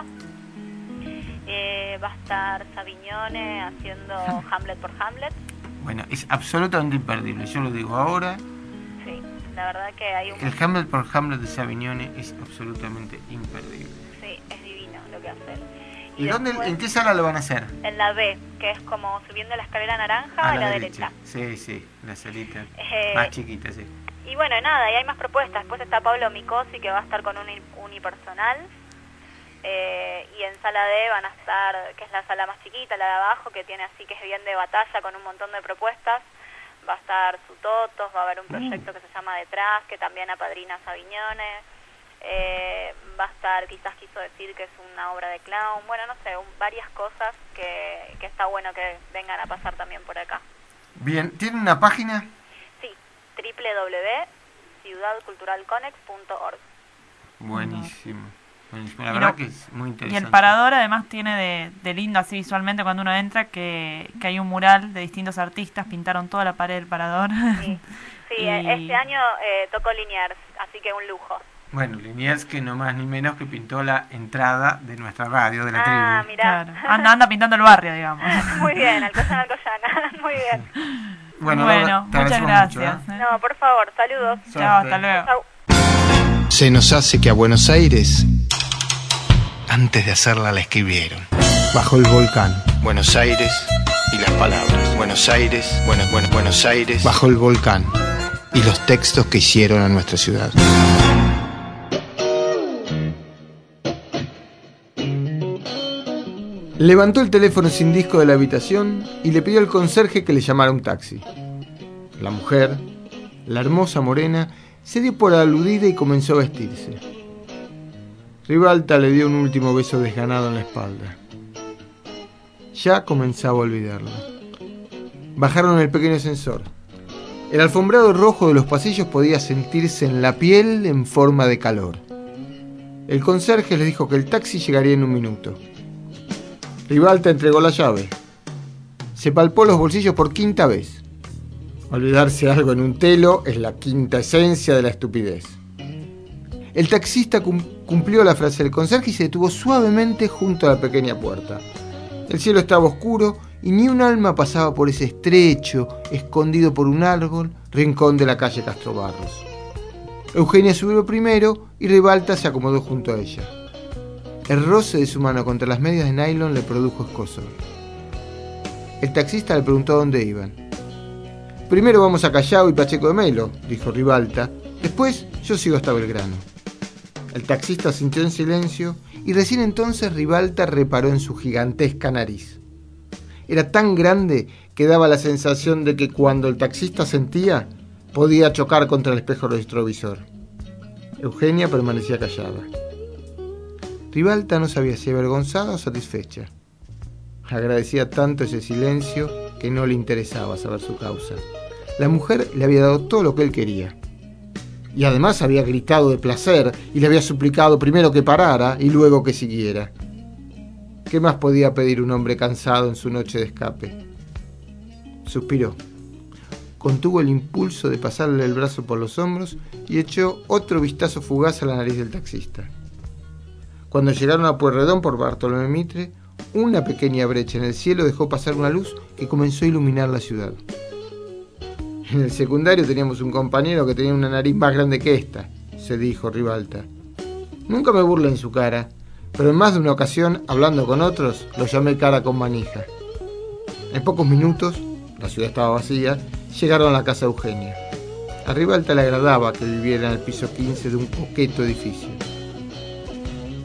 Eh, va a estar Savignone haciendo Hamlet por Hamlet. Bueno, es absolutamente imperdible, yo lo digo ahora. Sí, la verdad que hay un... El Hamlet por Hamlet de Savignone es absolutamente imperdible. Sí, es divino lo que hace. ¿Y, ¿Y dónde, en qué sala lo van a hacer? En la B, que es como subiendo la escalera naranja a, a la, la derecha. derecha. Sí, sí, la salita eh, más chiquita, sí. Y bueno, nada, y hay más propuestas. Después está Pablo Micosi, que va a estar con un unipersonal. Eh, y en sala D van a estar, que es la sala más chiquita, la de abajo, que tiene así que es bien de batalla con un montón de propuestas. Va a estar Sutotos, va a haber un proyecto que se llama Detrás, que también apadrina Savignone. Eh, va a estar, quizás quiso decir que es una obra de clown. Bueno, no sé, un, varias cosas que, que está bueno que vengan a pasar también por acá. Bien, ¿tiene una página? Sí, doble u doble u doble u punto ciudad cultural conex punto org. Buenísimo. Buenísimo. La verdad no, que es muy interesante. Y el parador además tiene de, de lindo así visualmente cuando uno entra que, que hay un mural de distintos artistas, pintaron toda la pared del parador. Sí, sí y... este año eh, tocó Liniers, así que un lujo. Bueno, Liniers que no más ni menos que pintó la entrada de nuestra radio, de la tribu. Ah, mirá. Claro. Anda, anda pintando el barrio, digamos. Muy bien, Alcoyana, Alcoyana, muy bien. Bueno, bueno muchas gracias. Mucho, ¿eh? No, por favor, saludos. Suerte. Chao, hasta luego. Chau. Se nos hace que a Buenos Aires, antes de hacerla, la escribieron. Bajo el volcán. Buenos Aires y las palabras. Buenos Aires, bueno, bueno, Buenos Aires. Bajo el volcán. Y los textos que hicieron a nuestra ciudad. Levantó el teléfono sin disco de la habitación y le pidió al conserje que le llamara un taxi. La mujer, la hermosa morena, se dio por aludida y comenzó a vestirse. Ribalta le dio un último beso desganado en la espalda. Ya comenzaba a olvidarla. Bajaron el pequeño ascensor. El alfombrado rojo de los pasillos podía sentirse en la piel en forma de calor. El conserje les dijo que el taxi llegaría en un minuto. Ribalta entregó la llave. Se palpó los bolsillos por quinta vez. Olvidarse algo en un telo es la quinta esencia de la estupidez. El taxista cum- cumplió la frase del conserje y se detuvo suavemente junto a la pequeña puerta. El cielo estaba oscuro y ni un alma pasaba por ese estrecho, escondido por un árbol, rincón de la calle Castrobarros. Eugenia subió primero y Ribalta se acomodó junto a ella. El roce de su mano contra las medias de nylon le produjo escozor. El taxista le preguntó a dónde iban. Primero vamos a Callao y Pacheco de Melo, dijo Ribalta. Después yo sigo hasta Belgrano. El taxista sintió en silencio y recién entonces Ribalta reparó en su gigantesca nariz. Era tan grande que daba la sensación de que cuando el taxista sentía, podía chocar contra el espejo retrovisor. Eugenia permanecía callada. Ribalta no sabía si avergonzada o satisfecha. Agradecía tanto ese silencio que no le interesaba saber su causa. La mujer le había dado todo lo que él quería. Y además había gritado de placer y le había suplicado primero que parara y luego que siguiera. ¿Qué más podía pedir un hombre cansado en su noche de escape? Suspiró. Contuvo el impulso de pasarle el brazo por los hombros y echó otro vistazo fugaz a la nariz del taxista. Cuando llegaron a Pueyrredón por Bartolomé Mitre, una pequeña brecha en el cielo dejó pasar una luz que comenzó a iluminar la ciudad. En el secundario teníamos un compañero que tenía una nariz más grande que esta, se dijo Ribalta. Nunca me burlé en su cara, pero en más de una ocasión, hablando con otros, lo llamé cara con manija. En pocos minutos, la ciudad estaba vacía, llegaron a la casa de Eugenia. A Ribalta le agradaba que viviera en el piso quince de un coqueto edificio.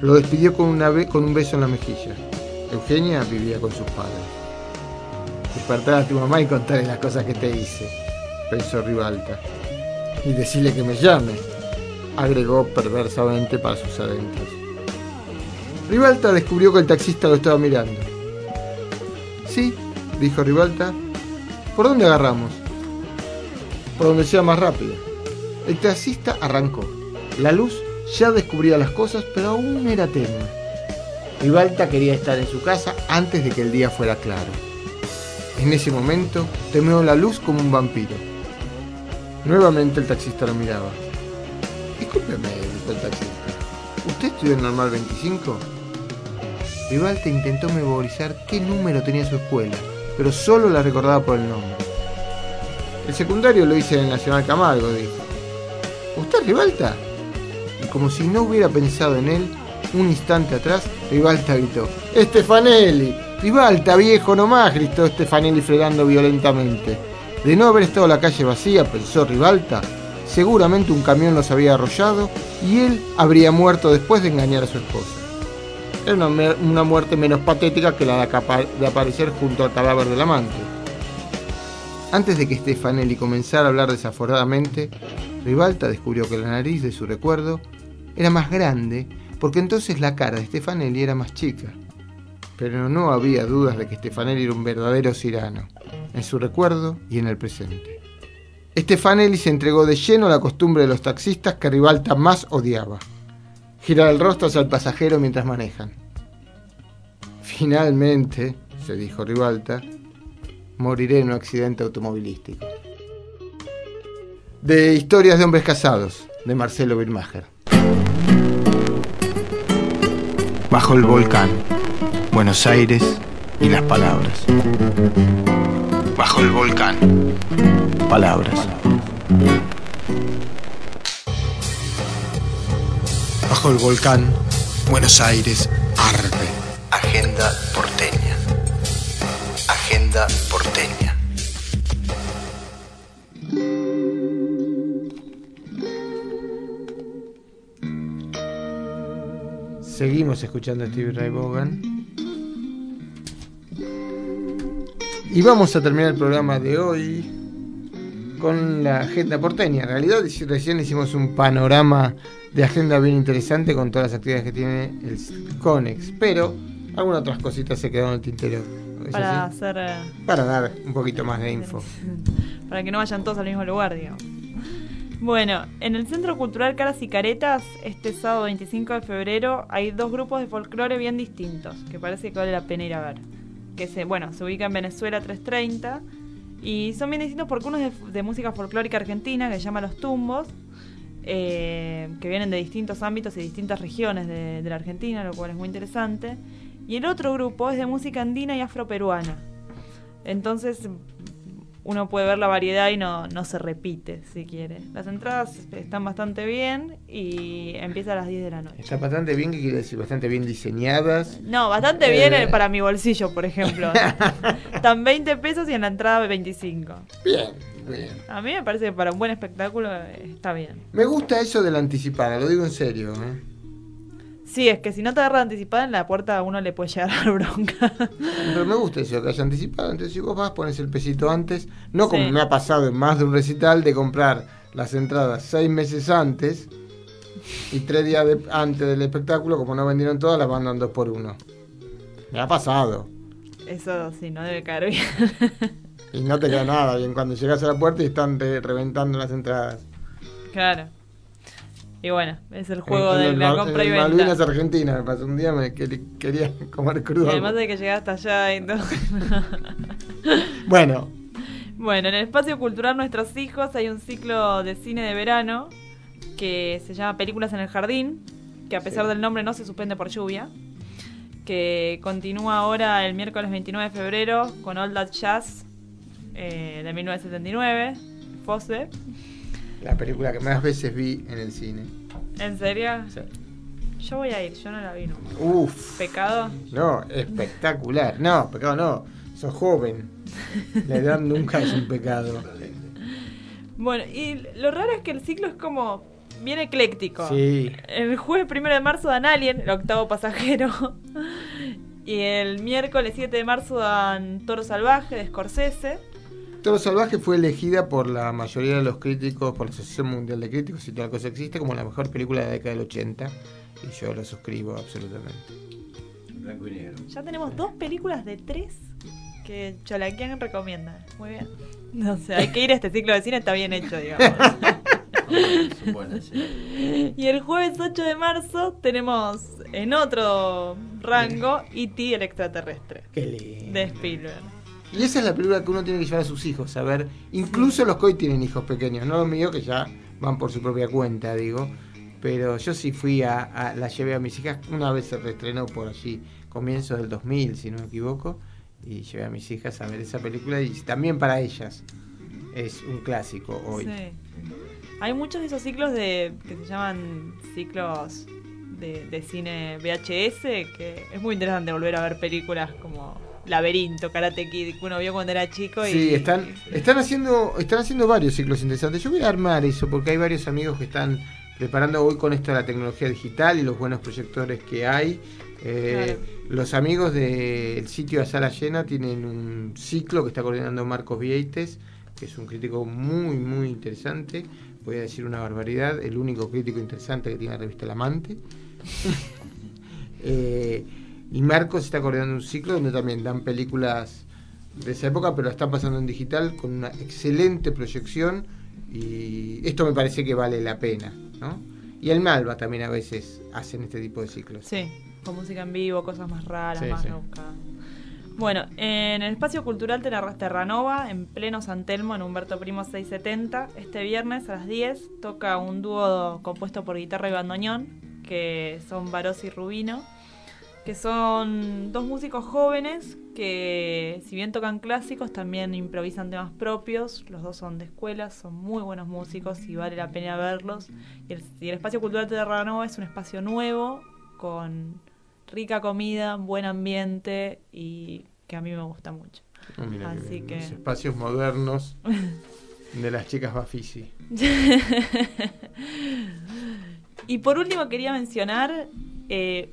Lo despidió con, una be- con un beso en la mejilla. Eugenia vivía con sus padres. Despertar a tu mamá y contarle las cosas que te hice, pensó Ribalta. Y decirle que me llame, agregó perversamente para sus adentros. Ribalta descubrió que el taxista lo estaba mirando. Sí, dijo Ribalta. ¿Por dónde agarramos? Por donde sea más rápido. El taxista arrancó. La luz ya descubría las cosas, pero aún era tenue. Ribalta quería estar en su casa antes de que el día fuera claro. En ese momento temeó la luz como un vampiro. Nuevamente el taxista lo miraba. Discúlpeme, dijo el taxista. ¿Usted estudió en Normal veinticinco? Ribalta intentó memorizar qué número tenía su escuela, pero solo la recordaba por el nombre. El secundario lo hice en el Nacional Camargo, dijo. ¿Usted es Ribalta? Y como si no hubiera pensado en él, un instante atrás, Ribalta gritó: ¡Stefanelli! ¡Ribalta, viejo nomás!, gritó Stefanelli fregando violentamente. De no haber estado la calle vacía, pensó Ribalta, seguramente un camión los había arrollado y él habría muerto después de engañar a su esposa. Era una, una muerte menos patética que la de, acapa- de aparecer junto al cadáver del amante. Antes de que Stefanelli comenzara a hablar desaforadamente, Ribalta descubrió que la nariz de su recuerdo era más grande, porque entonces la cara de Stefanelli era más chica. Pero no había dudas de que Stefanelli era un verdadero cirano, en su recuerdo y en el presente. Stefanelli se entregó de lleno a la costumbre de los taxistas que Ribalta más odiaba: girar el rostro hacia el pasajero mientras manejan. Finalmente, se dijo Ribalta, moriré en un accidente automovilístico. De Historias de hombres casados, de Marcelo Birmacher. Bajo el volcán, Buenos Aires y las palabras. Bajo el volcán, palabras. Bajo el volcán, Buenos Aires arde. Agenda porteña. Agenda porteña. Seguimos escuchando a Stevie Ray Vaughan. Y vamos a terminar el programa de hoy con la agenda porteña. En realidad recién hicimos un panorama de agenda bien interesante con todas las actividades que tiene el CONEX, pero algunas otras cositas se quedaron en el tintero. Para hacer... Eh... Para dar un poquito más de info. Para que no vayan todos al mismo lugar, digamos. Bueno, en el Centro Cultural Caras y Caretas, este sábado veinticinco de febrero, hay dos grupos de folclore bien distintos, que parece que vale la pena ir a ver. Que se, bueno, se ubica en Venezuela trescientos treinta, y son bien distintos porque uno es de, de música folclórica argentina, que se llama Los Tumbos, eh, que vienen de distintos ámbitos y distintas regiones de, de la Argentina, lo cual es muy interesante. Y el otro grupo es de música andina y afroperuana. Entonces uno puede ver la variedad y no, no se repite, si quiere. Las entradas están bastante bien y empieza a las diez de la noche. Está bastante bien, ¿qué quiere decir? Bastante bien diseñadas. No, bastante eh... bien para mi bolsillo, por ejemplo. Están veinte pesos y en la entrada veinticinco. Bien, bien. A mí me parece que para un buen espectáculo está bien. Me gusta eso de la anticipada, lo digo en serio, ¿eh? Sí, es que si no te agarra anticipada en la puerta a uno le puede llegar a dar bronca. Pero me gusta eso, que haya anticipado. Entonces si vos vas, pones el pesito antes. No como sí. me ha pasado en más de un recital de comprar las entradas seis meses antes y tres días de, antes del espectáculo, como no vendieron todas, las mandan dos por uno. Me ha pasado. Eso sí, no debe caer bien. Y no te queda nada bien cuando llegas a la puerta y están re- reventando las entradas. Claro. Y bueno, es el juego en, de en la el, compra en y el venta. Malvinas Argentina me pasó un día, me quería comer crudo. Y además de que llegar hasta allá y todo. Bueno. Bueno, en el Espacio Cultural Nuestros Hijos hay un ciclo de cine de verano que se llama Películas en el Jardín, que a pesar sí. del nombre no se suspende por lluvia, que continúa ahora el miércoles veintinueve de febrero con All That Jazz eh, de mil novecientos setenta y nueve, Fosse. La película que más veces vi en el cine. ¿En serio? Sí. Yo voy a ir, yo no la vi nunca. Uf. ¿Pecado? No, espectacular. No, pecado no. Sos joven. La edad nunca es un pecado. Bueno, y lo raro es que el ciclo es como bien ecléctico. Sí. El jueves primero de marzo dan Alien, el octavo pasajero. Y el miércoles siete de marzo dan Toro Salvaje de Scorsese. Toro Salvaje fue elegida por la mayoría de los críticos, por la Asociación Mundial de Críticos, si tal cosa existe, como la mejor película de la década del ochenta. Y yo lo suscribo absolutamente. Blanco y negro. Ya tenemos dos películas de tres que Cholaquian recomienda. Muy bien. No sé, hay que ir a este ciclo de cine, está bien hecho, digamos. Y el jueves ocho de marzo tenemos en otro rango E T el extraterrestre. Qué lindo. De Spielberg. Y esa es la película que uno tiene que llevar a sus hijos a ver. Incluso los que hoy tienen hijos pequeños, no los míos que ya van por su propia cuenta, digo. Pero yo sí fui a, a la llevé a mis hijas. Una vez se reestrenó por allí, comienzos del dos mil, si no me equivoco. Y llevé a mis hijas a ver esa película. Y también para ellas es un clásico hoy. Sí. Hay muchos de esos ciclos de que se llaman ciclos de, de cine V H S, que es muy interesante volver a ver películas como Laberinto, Karate Kid, que uno vio cuando era chico. Y, sí, están, están haciendo están haciendo varios ciclos interesantes. Yo voy a armar eso porque hay varios amigos que están preparando hoy con esto de la tecnología digital y los buenos proyectores que hay. Eh, claro. Los amigos del sitio A Sala Llena tienen un ciclo que está coordinando Marcos Vieites, que es un crítico muy, muy interesante. Voy a decir una barbaridad, el único crítico interesante que tiene la revista El Amante. eh, y Marcos está coordinando un ciclo donde también dan películas de esa época, pero la están pasando en digital con una excelente proyección, y esto me parece que vale la pena, ¿no? Y el Malva también a veces hacen este tipo de ciclos. Sí, con música en vivo, cosas más raras, sí, más sí. rebuscadas. Bueno, en el Espacio Cultural Terranova, en pleno San Telmo, en Humberto Primo seiscientos setenta, este viernes a las diez, toca un dúo compuesto por guitarra y bandoneón, que son Barós y Rubino, que son dos músicos jóvenes que, si bien tocan clásicos, también improvisan temas propios. Los dos son de escuela, son muy buenos músicos y vale la pena verlos. Y el, y el Espacio Cultural Terranova es un espacio nuevo, con rica comida, buen ambiente y que a mí me gusta mucho. Oh, mira, así que, que los espacios modernos de las chicas Bafisi. Y por último quería mencionar eh,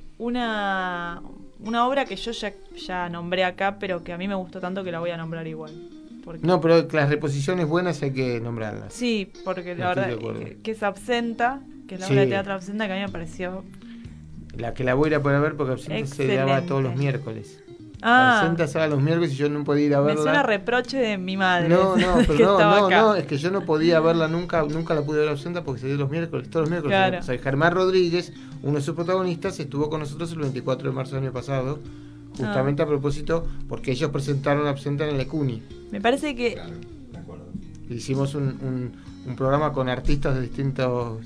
una una obra que yo ya, ya nombré acá, pero que a mí me gustó tanto que la voy a nombrar igual. Porque... No, pero las reposiciones buenas hay que nombrarlas. Sí, porque no la verdad que, que es Absenta, que es la sí. obra de teatro Absenta, que a mí me pareció... La que la voy a ir a poder ver porque Absenta excelente. Se daba todos los miércoles. Ah, Absenta se daba los miércoles y yo no podía ir a verla. Me suena reproche de mi madre. No, no, pero que no, no, acá. no, es que yo no podía verla nunca, nunca la pude ver Absenta porque se dio los miércoles, todos los miércoles. Claro. O sea, Germán Rodríguez, uno de sus protagonistas, estuvo con nosotros el veinticuatro de marzo del año pasado, justamente ah. a propósito, porque ellos presentaron Absenta en el Ecuni. Me parece que... Claro, de acuerdo. Hicimos un, un, un programa con artistas de distintos,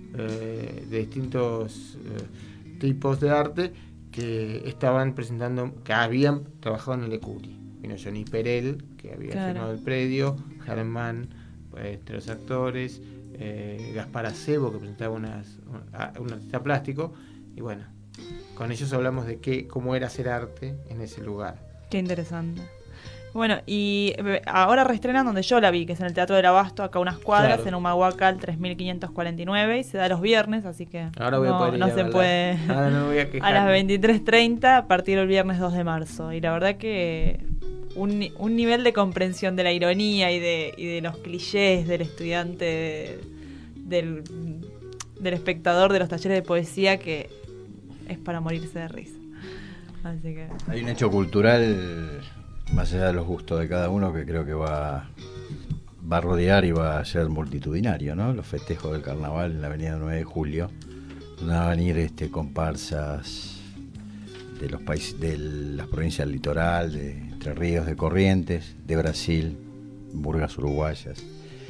eh, de distintos eh, tipos de arte, que estaban presentando, que habían trabajado en el Ecuri. Vino Johnny Perel, que había claro. firmado el predio, Germán, pues, entre los actores, eh, Gaspar Acebo, que presentaba unas, un, un artista plástico, y bueno, con ellos hablamos de qué, cómo era hacer arte en ese lugar. Qué interesante. Bueno, y ahora reestrenan donde yo la vi, que es en el Teatro del Abasto, acá unas cuadras, claro. en Humahuacal tres mil quinientos cuarenta y nueve, y se da los viernes, así que ahora voy no, a poder ir no a se verla. puede Ahora no voy a, a las veintitrés treinta a partir del viernes dos de marzo. Y la verdad que un, un nivel de comprensión de la ironía y de, y de los clichés del estudiante, de, del, del espectador de los talleres de poesía, que es para morirse de risa. Así que hay un hecho cultural, más allá de los gustos de cada uno, que creo que va, va a rodear y va a ser multitudinario, ¿no? Los festejos del carnaval en la avenida nueve de julio, donde van a venir este, comparsas de los países, de las provincias del litoral, de Entre Ríos, de Corrientes, de Brasil, burgas uruguayas.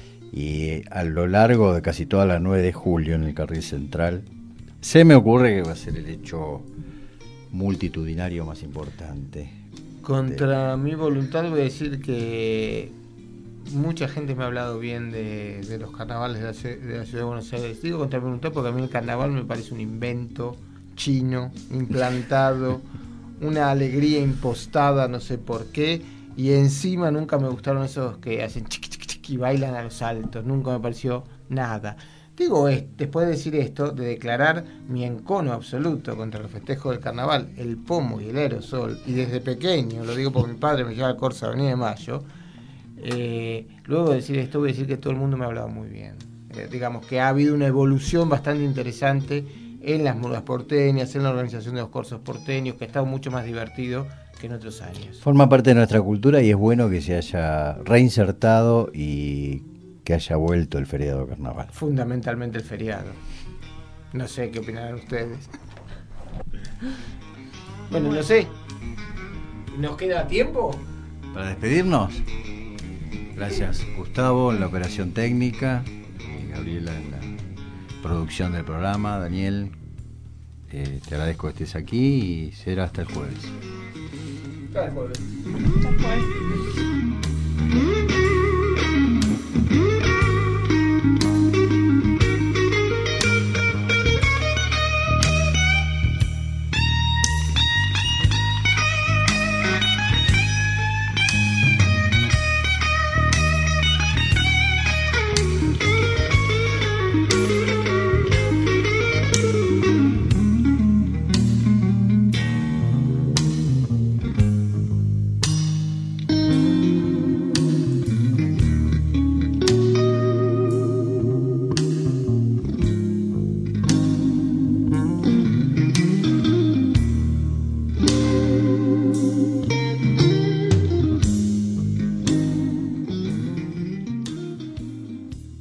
Y a lo largo de casi toda la nueve de julio en el carril central, se me ocurre que va a ser el hecho multitudinario más importante. Contra mi voluntad voy a decir que mucha gente me ha hablado bien de, de los carnavales de la, de la ciudad de Buenos Aires. Digo contra mi voluntad porque a mí el carnaval me parece un invento chino, implantado, una alegría impostada, no sé por qué, y encima nunca me gustaron esos que hacen chiqui chiqui chiqui y bailan a los saltos, nunca me pareció nada. Digo, es, después de decir esto, de declarar mi encono absoluto contra los festejos del carnaval, el pomo y el aerosol, y desde pequeño, lo digo porque mi padre me lleva al Corsa Avenida de Mayo, eh, luego de decir esto voy a decir que todo el mundo me ha hablado muy bien. Eh, digamos que ha habido una evolución bastante interesante en las murgas porteñas, en la organización de los corsos porteños, que ha estado mucho más divertido que en otros años. Forma parte de nuestra cultura y es bueno que se haya reinsertado y que haya vuelto el feriado carnaval. Fundamentalmente el feriado. No sé qué opinarán ustedes. Bueno, no sé. ¿Nos queda tiempo? Para despedirnos, gracias Gustavo en la operación técnica, y Gabriela en la producción del programa, Daniel, eh, te agradezco que estés aquí y será hasta el jueves. Hasta el jueves. Hasta el jueves.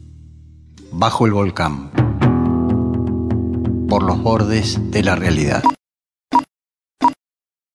Bajo el volcán, por los bordes de la realidad.